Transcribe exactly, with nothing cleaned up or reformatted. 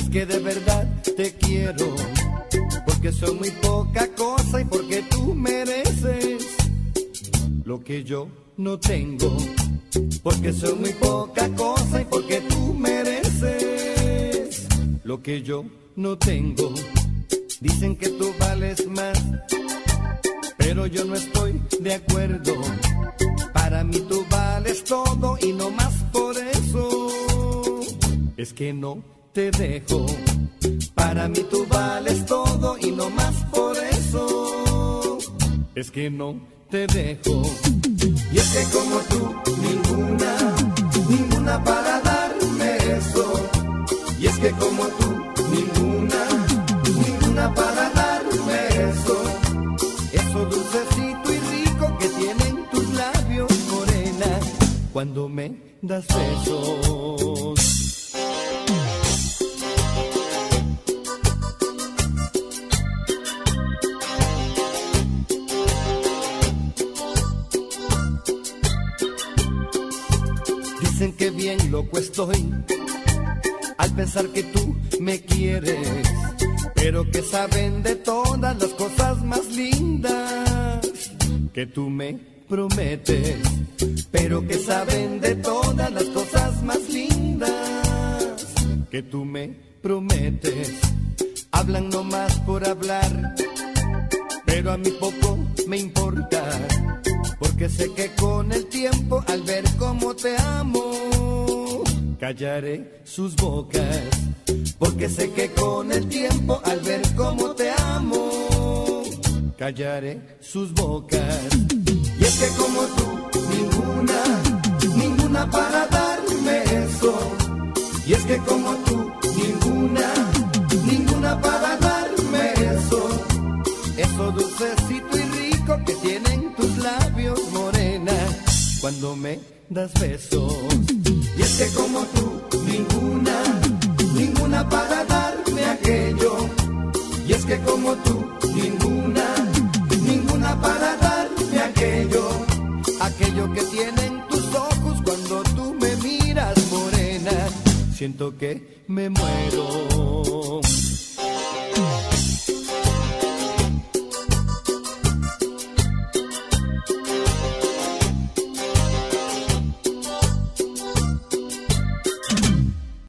que de verdad te quiero, porque soy muy poca cosa y porque tú mereces lo que yo no tengo, porque soy muy poca cosa y porque tú mereces lo que yo no tengo. Dicen que tú vales más, pero yo no estoy de acuerdo. Para mí tú vales todo y no más por eso es que no te dejo. Para mí tú vales todo y no más por eso es que no te dejo. Y es que como tú, ninguna, ninguna para darme eso. Y es que como tú, ninguna, ninguna para darme eso. Eso dulcecito y rico que tienen tus labios, morena, cuando me das besos. Dicen que bien loco estoy al pensar que tú me quieres, pero que saben de todas las cosas más lindas que tú me prometes, pero que saben de todas las cosas más lindas que tú me prometes. Hablan nomás por hablar, pero a mí poco me importa, porque sé que con el tiempo, al ver cómo te amo, callaré sus bocas. Porque sé que con el tiempo, al ver cómo te amo, callaré sus bocas. Y es que como tú, ninguna, ninguna para darme eso. Y es que como tú, ninguna, ninguna para darme eso. Eso dulcecito y rico que tienen tus labios, morena, cuando me das besos. Y es que como tú, ninguna, ninguna para darme aquello. Y es que como tú, ninguna, ninguna para darme aquello. Aquello que tienen tus ojos cuando tú me miras, morena, siento que me muero.